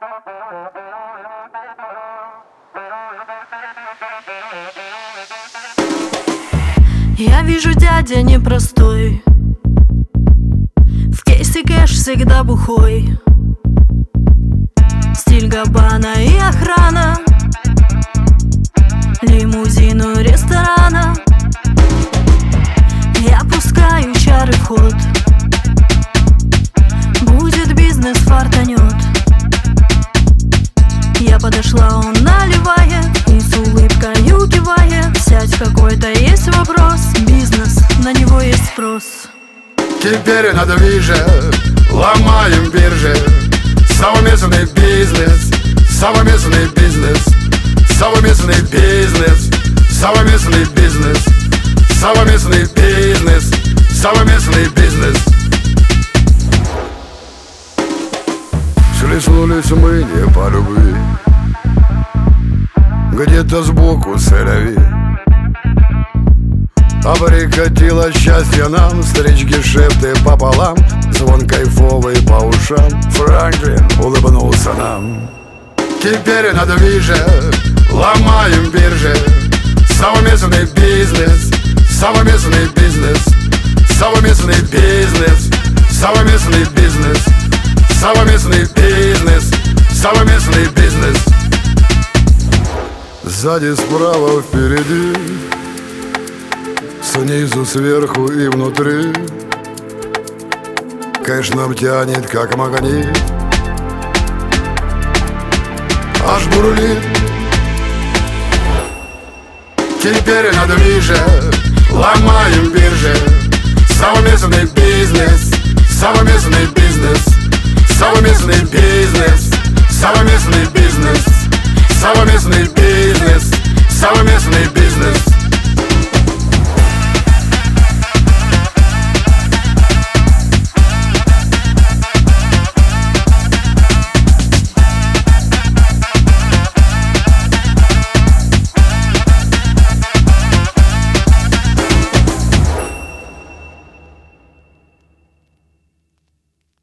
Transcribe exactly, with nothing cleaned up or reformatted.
Я вижу, дядя непростой, в кейсе кэш всегда бухой, стиль Габбана и охрана, лимузину ресторана. Я пускаю чары в ход, будет бизнес, фартанет. Я подошла, он наливает и с улыбкою кивает. Сядь, какой-то есть вопрос, бизнес, на него есть спрос. Теперь на движе ломаем биржи. Совместный бизнес, совместный бизнес, совместный бизнес, совместный бизнес, совместный бизнес, совместный бизнес. Схлестнулись мы не по любви, где-то сбоку сырови. А прикатило счастье нам, встречки шепты пополам, звон кайфовый по ушам. Франклин улыбнулся нам. Теперь на движе ломаем биржи. Совместный бизнес, совместный бизнес, совместный бизнес, совместный бизнес, совместный бизнес, совместный бизнес. Сзади, справа, впереди, снизу, сверху и внутри. Кэш нам тянет, как магнит, аж бурлит. Теперь на движе ломаем биржи. Совместный бизнес, совместный бизнес, совместный бизнес, совместный бизнес, совместный бизнес, совместный бизнес.